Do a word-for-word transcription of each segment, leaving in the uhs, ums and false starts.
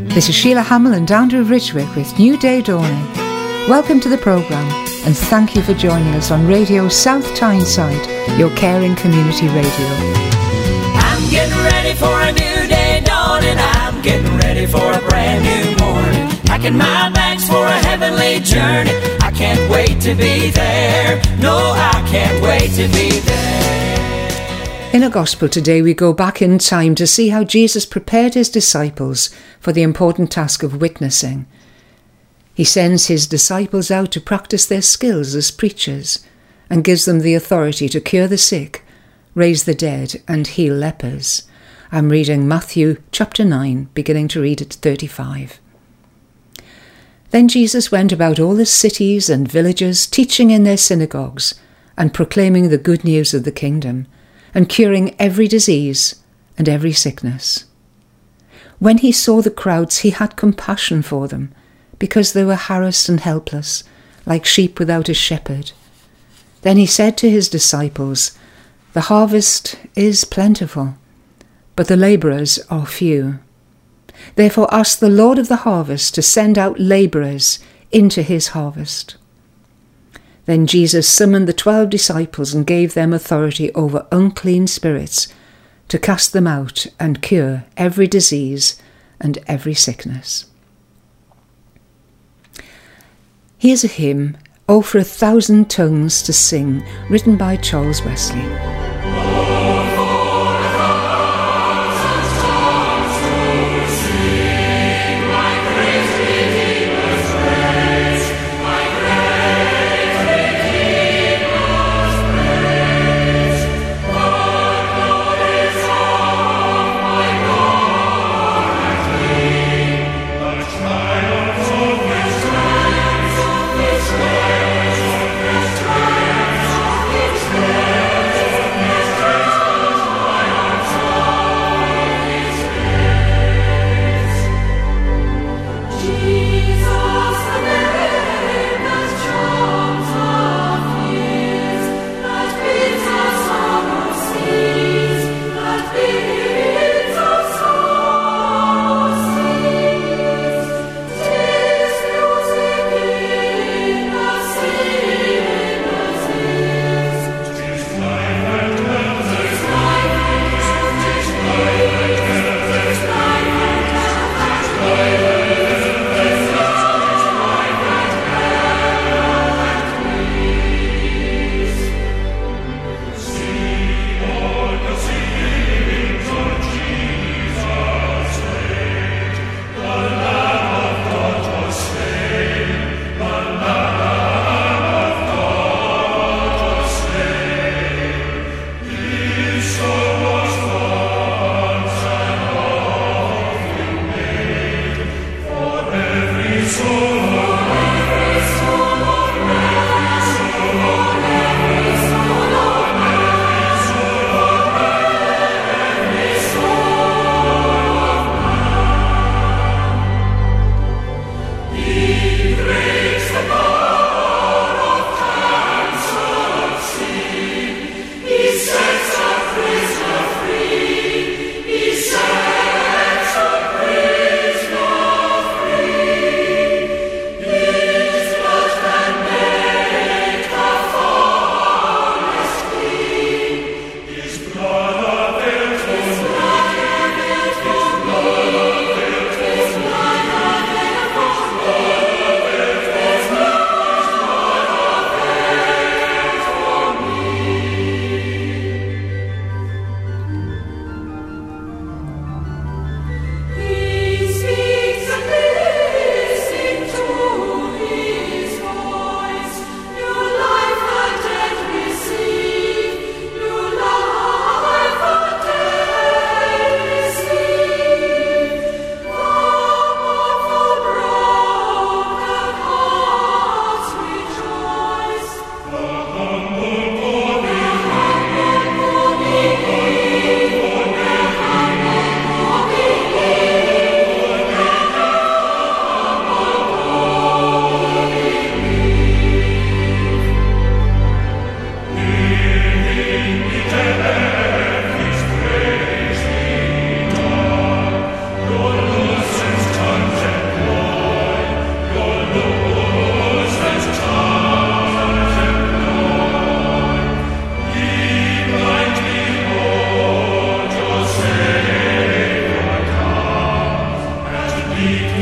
This is Sheila Hamill and Andrew Ridgwick with New Day Dawning. Welcome to the programme and thank you for joining us on Radio South Tyneside, your caring community radio. I'm getting ready for a new day dawning. I'm getting ready for a brand new morning. Packing my bags for a heavenly journey. I can't wait to be there. No, I can't wait to be there. In our Gospel today, we go back in time to see how Jesus prepared his disciples for the important task of witnessing. He sends his disciples out to practice their skills as preachers and gives them the authority to cure the sick, raise the dead and heal lepers. I'm reading Matthew chapter nine, beginning to read at thirty-five. Then Jesus went about all the cities and villages, teaching in their synagogues and proclaiming the good news of the kingdom, and curing every disease and every sickness. When he saw the crowds, he had compassion for them, because they were harassed and helpless, like sheep without a shepherd. Then he said to his disciples, "The harvest is plentiful, but the labourers are few. Therefore ask the Lord of the harvest to send out labourers into his harvest." Then Jesus summoned the twelve disciples and gave them authority over unclean spirits to cast them out and cure every disease and every sickness. Here's a hymn, "Oh for a Thousand Tongues to Sing," written by Charles Wesley.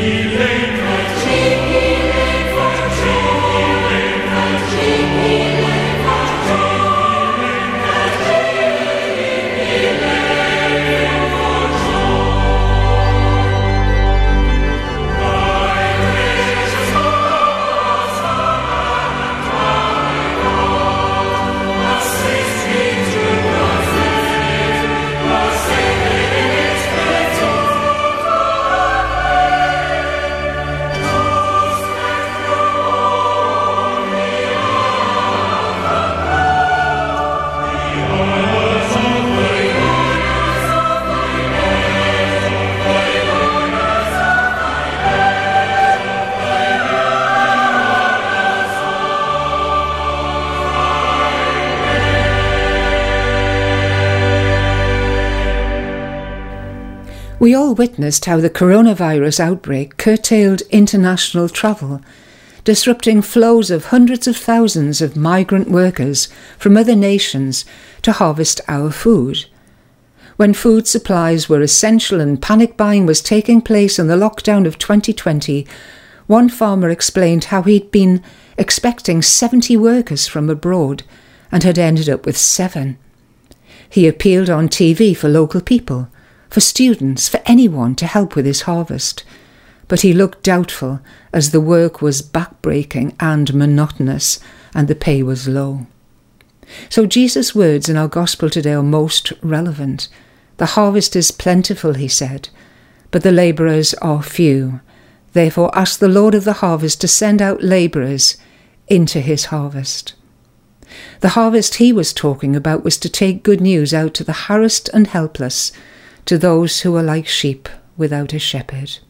We all witnessed how the coronavirus outbreak curtailed international travel, disrupting flows of hundreds of thousands of migrant workers from other nations to harvest our food. When food supplies were essential and panic buying was taking place in the lockdown of twenty twenty, one farmer explained how he'd been expecting seventy workers from abroad and had ended up with seven. He appealed on T V for local people, for students, for anyone to help with his harvest. But he looked doubtful as the work was backbreaking and monotonous and the pay was low. So Jesus' words in our gospel today are most relevant. The harvest is plentiful, he said, but the labourers are few. Therefore ask the Lord of the harvest to send out labourers into his harvest. The harvest he was talking about was to take good news out to the harassed and helpless, to those who are like sheep without a shepherd.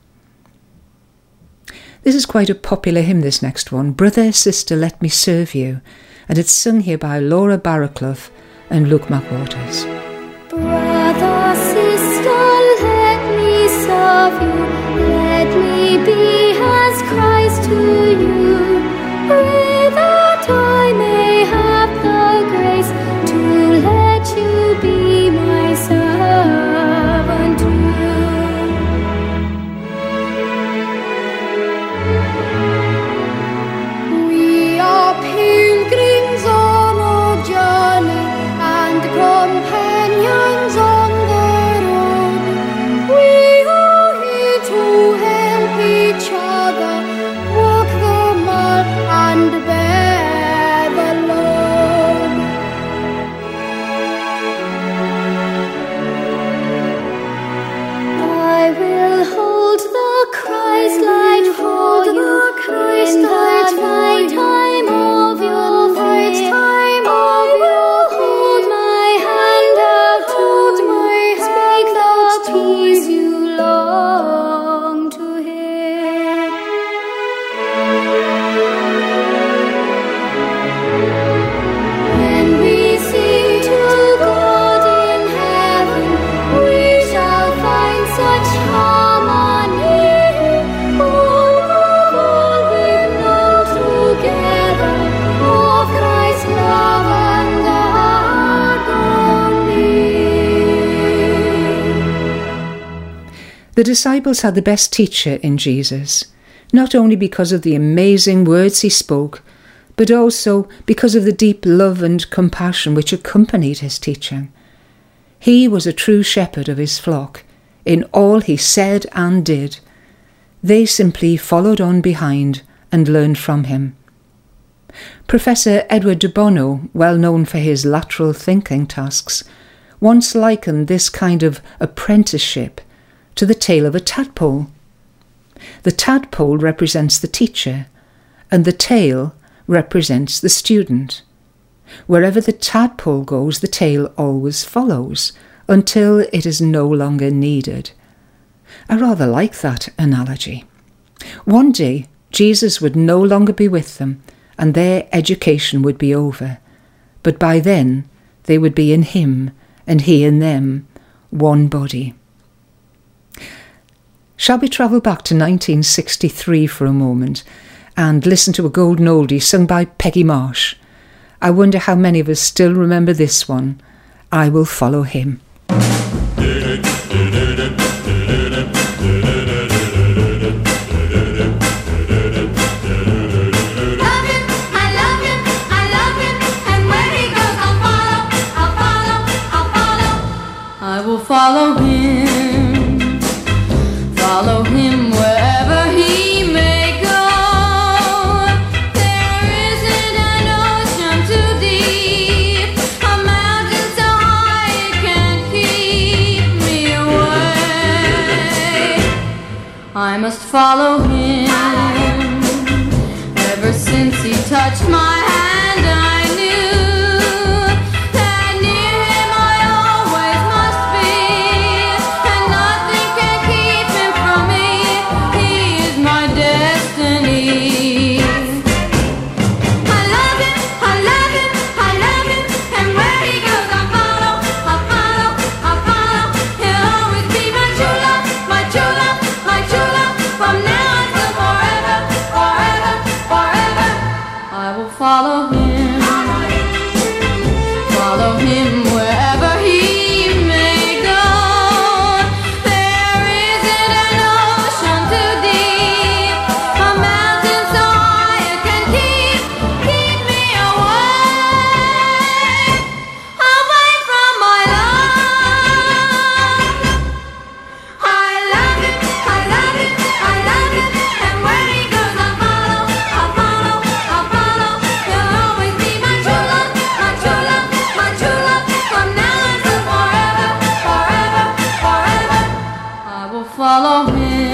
This is quite a popular hymn, this next one, Brother, Sister, Let Me Serve You, and it's sung here by Laura Barraclough and Luke McWaters. Brother, sister, let me serve you, let me be as Christ to you, pray that I may have the grace to let you be my servant. Pilgrims on a journey and companions on the road, we are here to help each other walk the mile and bear the load. I will hold the Christ light for you in that night time of your faith. I will hold my hand out to speak the peace you long to hear. When we sing to God in heaven, we shall find such harmony. All of all we know together of Christ's love and agony. The disciples had the best teacher in Jesus, not only because of the amazing words he spoke, but also because of the deep love and compassion which accompanied his teaching. He was a true shepherd of his flock in all he said and did. They simply followed on behind and learned from him. Professor Edward de Bono, well known for his lateral thinking tasks, once likened this kind of apprenticeship to the tail of a tadpole. The tadpole represents the teacher, and the tail represents the student. Wherever the tadpole goes, the tail always follows, until it is no longer needed. I rather like that analogy. One day, Jesus would no longer be with them, and their education would be over. But by then, they would be in him, and he in them, one body. Shall we travel back to nineteen sixty-three for a moment and listen to a golden oldie sung by Peggy Marsh? I wonder how many of us still remember this one, I Will Follow Him. I must follow him. Ever since he touched my hand, I knew that near him I always must be, and nothing can keep him from me. He is my destiny. I love him, I love him, I love him, and where he goes I follow, I follow, I follow. He'll always be my true love, my true love, my true love, from now until forever, forever, forever. I will follow him, follow him wherever he may go. There isn't an ocean too deep, a mountain so high it can keep, keep me away, away from my love. I love him, I love him, I love him, and where he goes I follow, I follow, I follow. He'll always be my true love, my true love, my true love, from now until forever, forever, forever. I will follow him,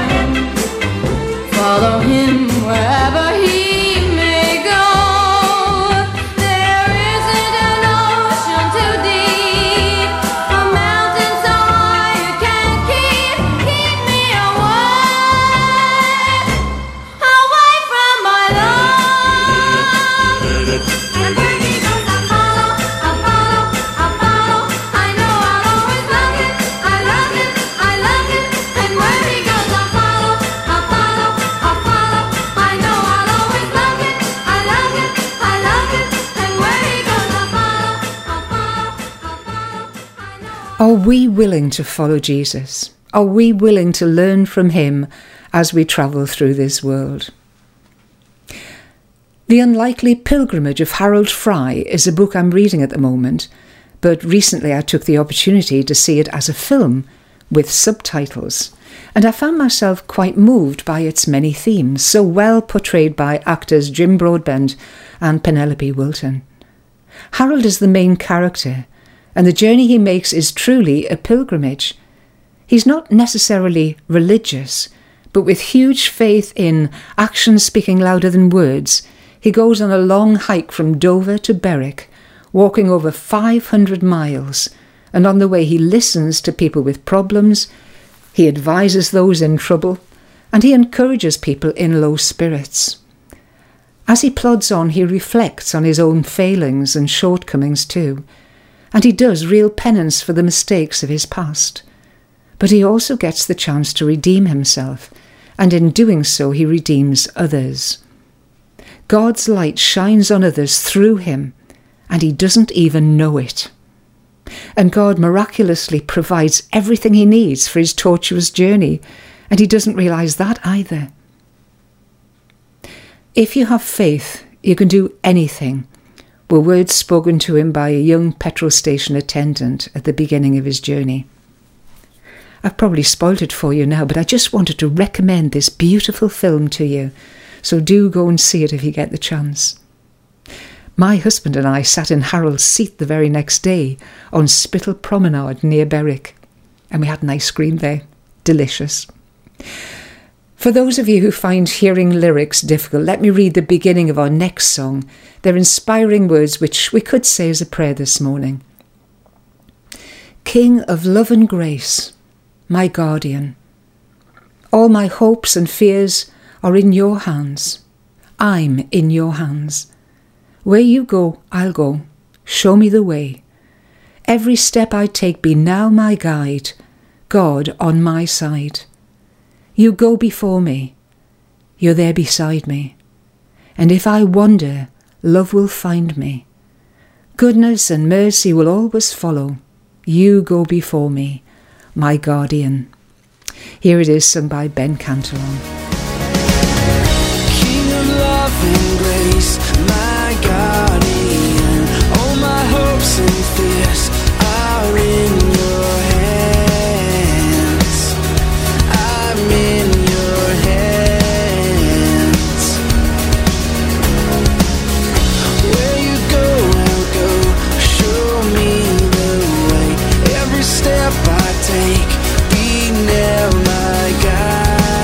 follow him wherever he may go. There isn't an ocean too deep, a mountain so high it can keep, keep me away, away from my love. And where he goes I follow, I follow, I follow. I know I'll always love him, I love him, I love him, and where he goes I follow, I follow, I follow. I know I'll always love him, I love him, I love him, and where he goes I follow, I follow, I follow. I know. Are we willing to follow Jesus? Are we willing to learn from him as we travel through this world? The Unlikely Pilgrimage of Harold Fry is a book I'm reading at the moment, but recently I took the opportunity to see it as a film with subtitles, and I found myself quite moved by its many themes, so well portrayed by actors Jim Broadbent and Penelope Wilton. Harold is the main character, and the journey he makes is truly a pilgrimage. He's not necessarily religious, but with huge faith in actions speaking louder than words, he goes on a long hike from Dover to Berwick, walking over five hundred miles, and on the way he listens to people with problems, he advises those in trouble, and he encourages people in low spirits. As he plods on, he reflects on his own failings and shortcomings too, and he does real penance for the mistakes of his past. But he also gets the chance to redeem himself, and in doing so he redeems others. God's light shines on others through him, and he doesn't even know it. And God miraculously provides everything he needs for his tortuous journey, and he doesn't realise that either. If you have faith, you can do anything, were words spoken to him by a young petrol station attendant at the beginning of his journey. I've probably spoilt it for you now, but I just wanted to recommend this beautiful film to you, so do go and see it if you get the chance. My husband and I sat in Harold's seat the very next day on Spittal Promenade near Berwick, and we had an ice cream there. Delicious. For those of you who find hearing lyrics difficult, let me read the beginning of our next song. They're inspiring words which we could say as a prayer this morning. King of love and grace, my guardian, all my hopes and fears are in your hands. I'm in your hands. Where you go, I'll go. Show me the way. Every step I take be now my guide, God on my side. You go before me. You're there beside me. And if I wander, love will find me. Goodness and mercy will always follow. You go before me, my guardian. Here it is, sung by Ben Cantoron. King of love and grace, my guardian, all my hopes and fears are in your hands. I'm in your hands. Where you go, I'll go. Show me the way. Every step I take, be now my guide.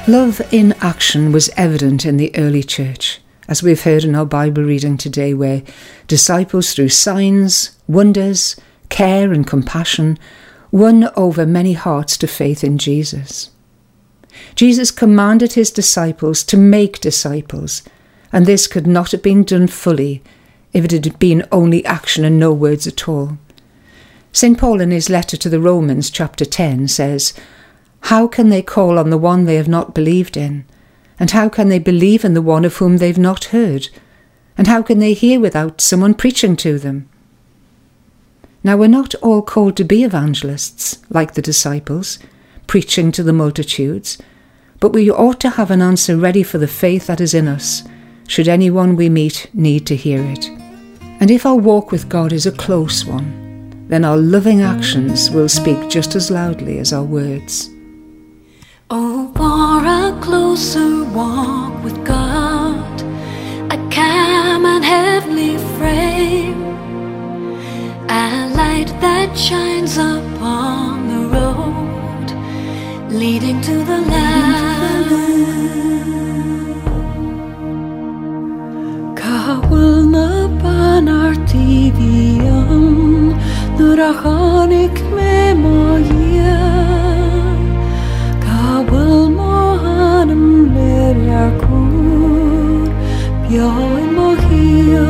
Love in action was evident in the early church, as we've heard in our Bible reading today, where disciples, through signs, wonders, care and compassion, won over many hearts to faith in Jesus. Jesus commanded his disciples to make disciples, and this could not have been done fully if it had been only action and no words at all. Saint Paul, in his letter to the Romans, chapter ten, says, "How can they call on the one they have not believed in? And how can they believe in the one of whom they've not heard? And how can they hear without someone preaching to them?" Now, we're not all called to be evangelists, like the disciples, preaching to the multitudes, but we ought to have an answer ready for the faith that is in us, should anyone we meet need to hear it. And if our walk with God is a close one, then our loving actions will speak just as loudly as our words. Oh, for a closer walk with God, a calm and heavenly frame, a light that shines upon the road leading to the land. Kawal na panartivian, nurahanik me moya. Kawal mohanam leryakur, byain mohia.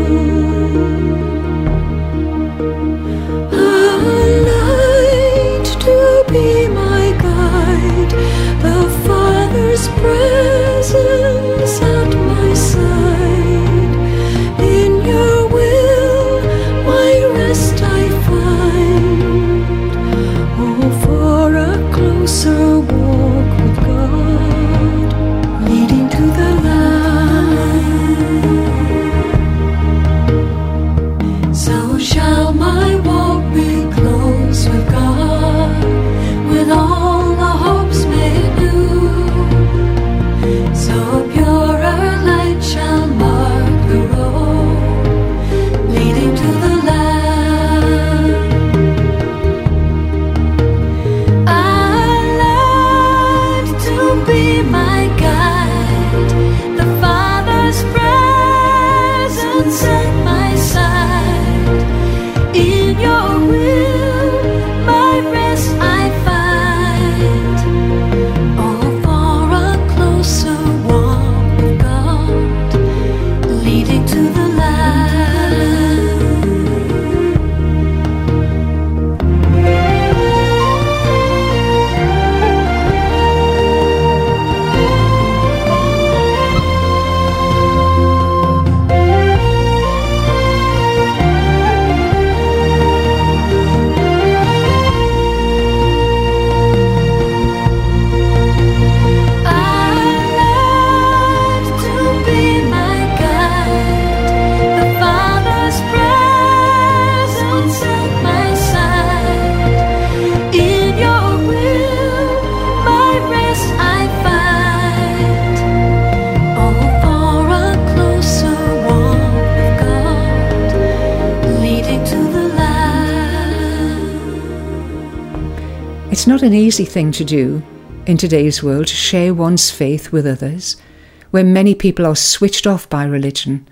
A light to be my guide, the Father's presence at my side. In your will, my rest I find. Oh, for a closer walk with God, leading to the land. So shall my walk be close with God, with all the hopes made new. So purer light shall mark the road leading to the land. I like to be my guide, the Father's presence at my side. In your will, my rest I find. Oh, for a closer walk with God, leading to the It's not an easy thing to do in today's world to share one's faith with others, where many people are switched off by religion,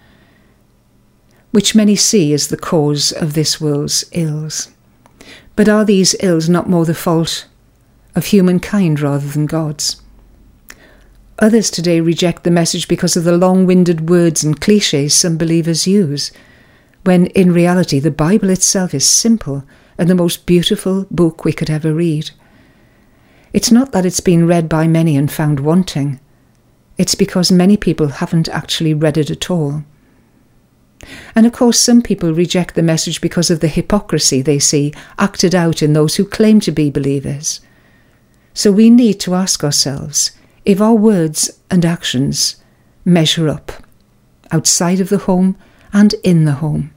which many see as the cause of this world's ills. But are these ills not more the fault of humankind rather than God's? Others today reject the message because of the long-winded words and clichés some believers use, when in reality the Bible itself is simple and the most beautiful book we could ever read. It's not that it's been read by many and found wanting. It's because many people haven't actually read it at all. And of course some people reject the message because of the hypocrisy they see acted out in those who claim to be believers. So we need to ask ourselves if our words and actions measure up, outside of the home and in the home.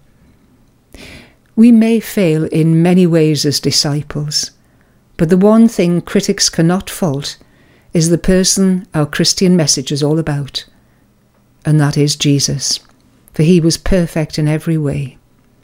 We may fail in many ways as disciples, but the one thing critics cannot fault is the person our Christian message is all about, and that is Jesus, for he was perfect in every way.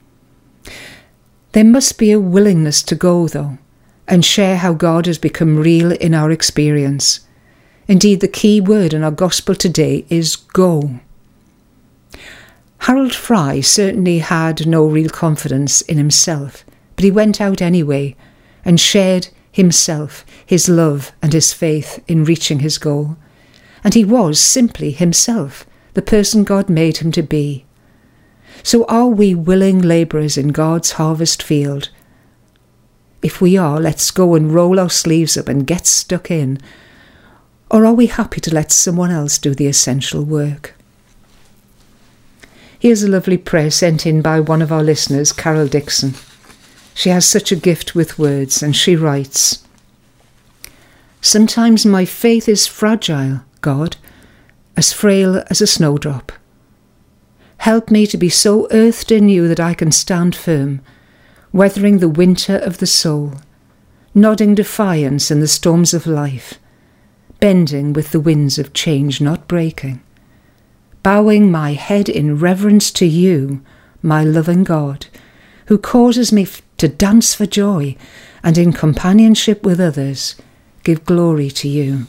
There must be a willingness to go, though, and share how God has become real in our experience. Indeed, the key word in our gospel today is go. Harold Fry certainly had no real confidence in himself, but he went out anyway and shared himself, his love and his faith in reaching his goal. And he was simply himself, the person God made him to be. So are we willing labourers in God's harvest field? If we are, let's go and roll our sleeves up and get stuck in. Or are we happy to let someone else do the essential work? Here's a lovely prayer sent in by one of our listeners, Carol Dixon. She has such a gift with words, and she writes, "Sometimes my faith is fragile, God, as frail as a snowdrop. Help me to be so earthed in you that I can stand firm, weathering the winter of the soul, nodding defiance in the storms of life, bending with the winds of change, not breaking, bowing my head in reverence to you, my loving God, who causes me to dance for joy and in companionship with others, give glory to you."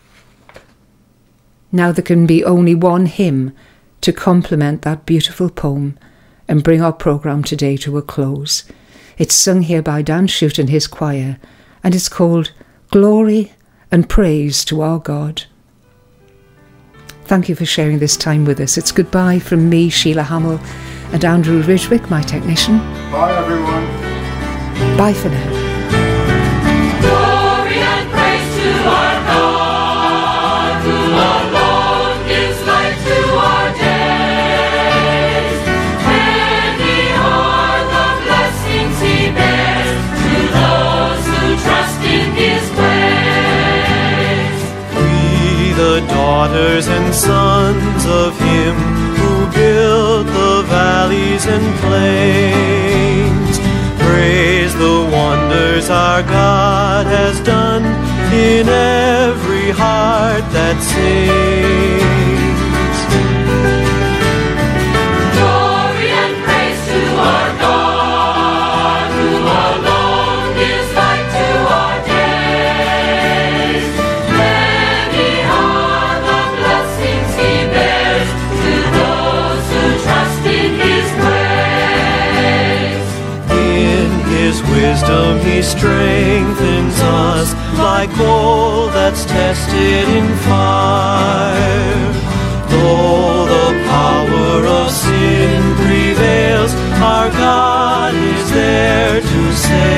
Now there can be only one hymn to complement that beautiful poem and bring our programme today to a close. It's sung here by Dan Shute and his choir, and it's called Glory and Praise to Our God. Thank you for sharing this time with us. It's goodbye from me, Sheila Hamill, and Andrew Ridgwick, my technician. Bye, everyone. Bye for now. Glory and praise to our God, who alone gives light to our days. Many are the blessings He bears to those who trust in His ways. We, the daughters and sons of Him who built the valleys and plains, praise the wonders our God has done in every heart that sings. Glory and praise to our God, who alone gives light to our days. Many are the blessings He bears to those who trust in His ways. In His wisdom He strengthens us like gold that's tested in fire. Though the power of sin prevails, our God is there to save.